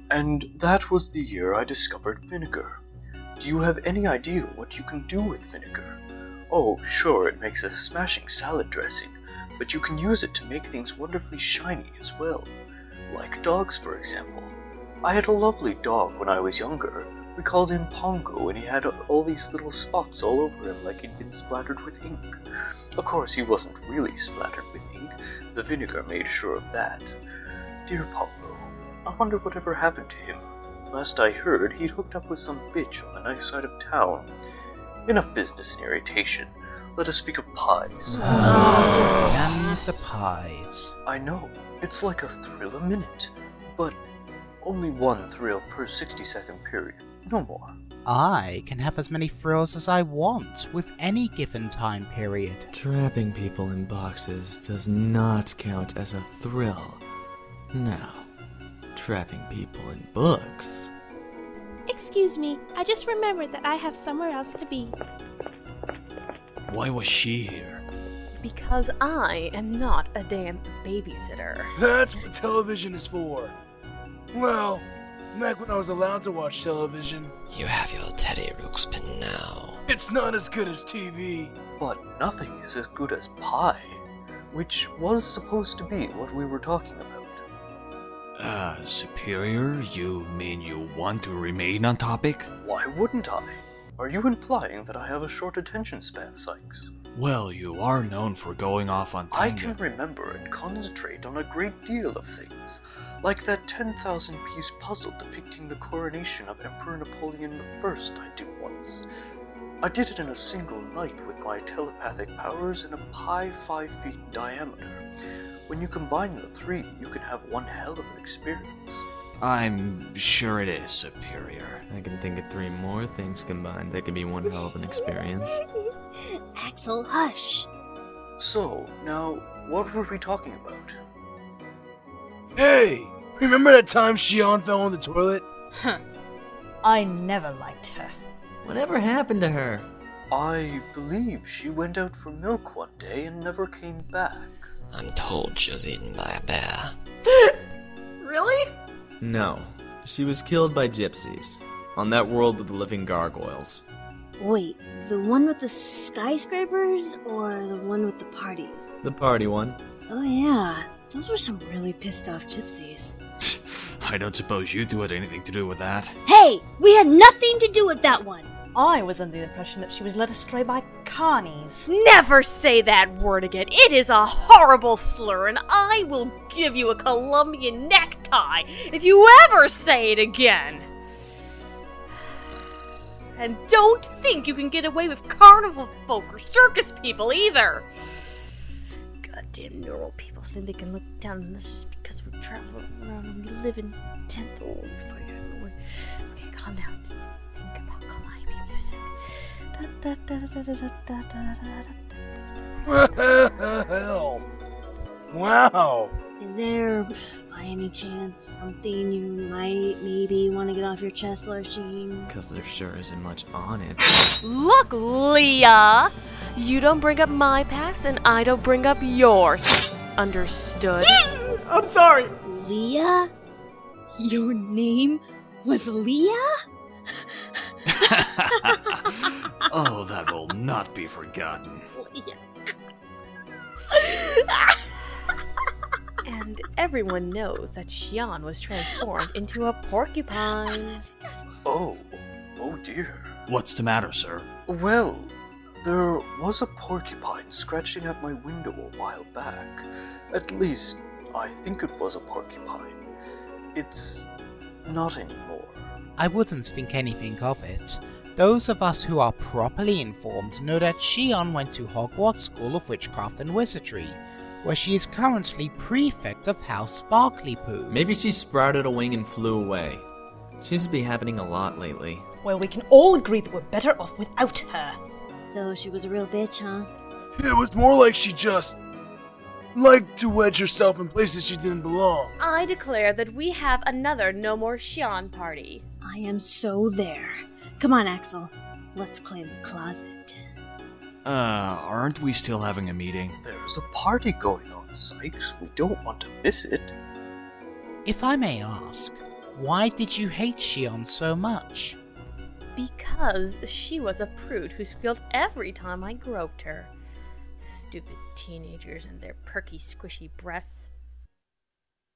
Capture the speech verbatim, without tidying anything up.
And that was the year I discovered vinegar. Do you have any idea what you can do with vinegar? Oh, sure, it makes a smashing salad dressing, but you can use it to make things wonderfully shiny as well. Like dogs, for example. I had a lovely dog when I was younger. We called him Pongo, and he had all these little spots all over him like he'd been splattered with ink. Of course, he wasn't really splattered with ink. The vinegar made sure of that. Dear Pongo, I wonder whatever happened to him. Last I heard, he'd hooked up with some bitch on the nice side of town. Enough business and irritation. Let us speak of pies. And the pies. I know, it's like a thrill a minute, but only one thrill per sixty second period, no more. I can have as many thrills as I want with any given time period. Trapping people in boxes does not count as a thrill. Now, trapping people in books. Excuse me, I just remembered that I have somewhere else to be. Why was she here? Because I am not a damn babysitter. That's what television is for. Well, back when I was allowed to watch television. You have your Teddy Ruxpin now. It's not as good as T V. But nothing is as good as pie, which was supposed to be what we were talking about. Uh, Superior? You mean you want to remain on topic? Why wouldn't I? Are you implying that I have a short attention span, Sykes? Well, you are known for going off on I tangent. can remember and concentrate on a great deal of things, like that ten thousand piece puzzle depicting the coronation of Emperor Napoleon the First I did once. I did it in a single night with my telepathic powers and a pie five feet in diameter. When you combine the three, you can have one hell of an experience. I'm sure it is, Superior. I can think of three more things combined that could be one hell of an experience. Axel, hush. So, now, what were we talking about? Hey! Remember that time Xion fell in the toilet? Huh. I never liked her. Whatever happened to her? I believe she went out for milk one day and never came back. I'm told she was eaten by a bear. Really? No. She was killed by gypsies. On that world with the living gargoyles. Wait, the one with the skyscrapers or the one with the parties? The party one. Oh yeah, those were some really pissed off gypsies. I don't suppose you two had anything to do with that. Hey, we had nothing to do with that one. I was under the impression that she was led astray by carnies. Never say that word again. It is a horrible slur, and I will give you a Colombian necktie if you ever say it again. And don't think you can get away with carnival folk or circus people either. Goddamn neural people think they can look down on us just because we travel around and we live in tent. Oh, before you okay, calm down. Just think about Calliope music. Da, da, da, da, da, da, da, da, da, da. Well, wow. Is there, by any chance, something you might maybe want to get off your chest, Larsheen? Because there sure isn't much on it. Look, Leah! You don't bring up my past, and I don't bring up yours. Understood? I'm sorry. Leah? Your name was Leah? Oh, that will not be forgotten. And everyone knows that Xion was transformed into a porcupine. Oh, oh dear. What's the matter, sir? Well, there was a porcupine scratching at my window a while back. At least, I think it was a porcupine. It's not anymore. I wouldn't think anything of it. Those of us who are properly informed know that Xion went to Hogwarts School of Witchcraft and Wizardry, where she is currently prefect of House Sparklypoo. Maybe she sprouted a wing and flew away. Seems to be happening a lot lately. Well, we can all agree that we're better off without her. So she was a real bitch, huh? It was more like she just liked to wedge herself in places she didn't belong. I declare that we have another No More Xion party. I am so there. Come on, Axel. Let's claim the closet. Uh, aren't we still having a meeting? There's a party going on, Sykes. We don't want to miss it. If I may ask, Why did you hate Shion so much? Because she was a prude who squealed every time I groped her. Stupid teenagers and their perky, squishy breasts.